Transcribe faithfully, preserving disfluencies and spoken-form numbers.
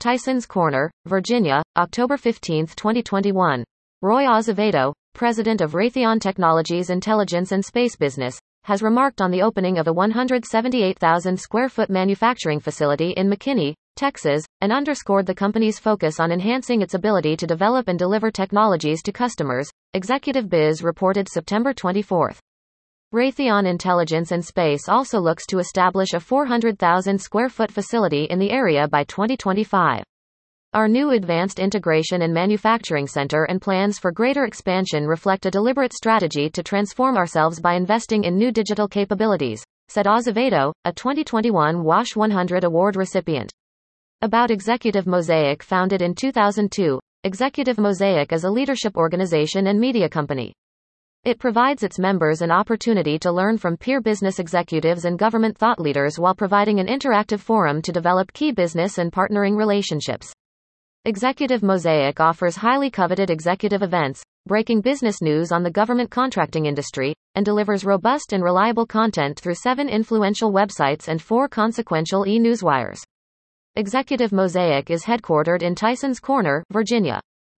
Tysons Corner, Virginia, October fifteenth, twenty twenty-one. Roy Azevedo, president of Raytheon Technologies Intelligence and Space Business, has remarked on the opening of a one hundred seventy-eight thousand square foot manufacturing facility in McKinney, Texas, and underscored the company's focus on enhancing its ability to develop and deliver technologies to customers, Executive Biz reported September twenty-fourth. Raytheon Intelligence and Space also looks to establish a four hundred thousand square foot facility in the area by twenty twenty-five. Our new Advanced Integration and Manufacturing Center and plans for greater expansion reflect a deliberate strategy to transform ourselves by investing in new digital capabilities, said Azevedo, a twenty twenty-one WASH one hundred award recipient. About Executive Mosaic. Founded in two thousand two, Executive Mosaic is a leadership organization and media company. It provides its members an opportunity to learn from peer business executives and government thought leaders while providing an interactive forum to develop key business and partnering relationships. Executive Mosaic offers highly coveted executive events, breaking business news on the government contracting industry, and delivers robust and reliable content through seven influential websites and four consequential e-newswires. Executive Mosaic is headquartered in Tysons Corner, Virginia.